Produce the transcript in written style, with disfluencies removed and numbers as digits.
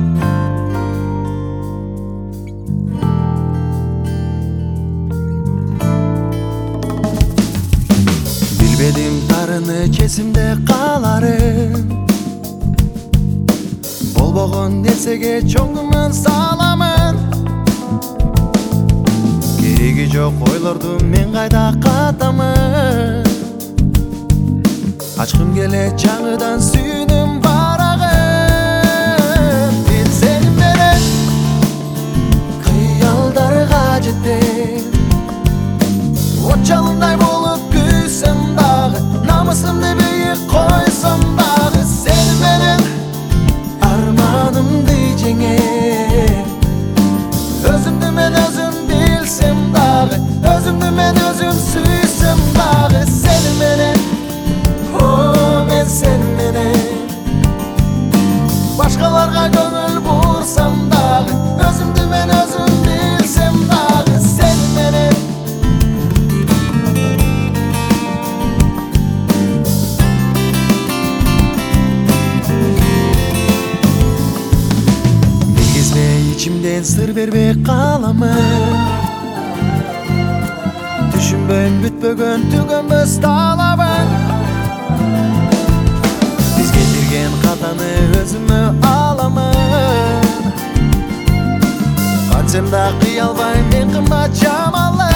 Bilbedim tarını kesimde kalarım. Bolboğun nersege çoğumun salamın. Keregi жоқ ойлорду мен кайда катамын. Ачкым келет жаңыдан сүйүнүм барагын. Мен сени менен кыялдарга жетем. От жалындай болуп күйсөм дагы, намысымды бийик койсом дагы, сени менен арманымды жеңем. Өзүмдү мен өзүм билсем дагы, өзүмдү мен өзүм сүйсөм дагы, сени менен, о мен сени менен. Башкаларга көңүл бурсам дагы, өзүмдү мен өзүм билсем дагы, сени менен. İçimden sır berbe kalamın. Düşünböym bütbөгөн tügөнбөс талабын. Бизге берген катаны өзүмө аламын. Кантсем да кыя албайм мен кымбат жамалын.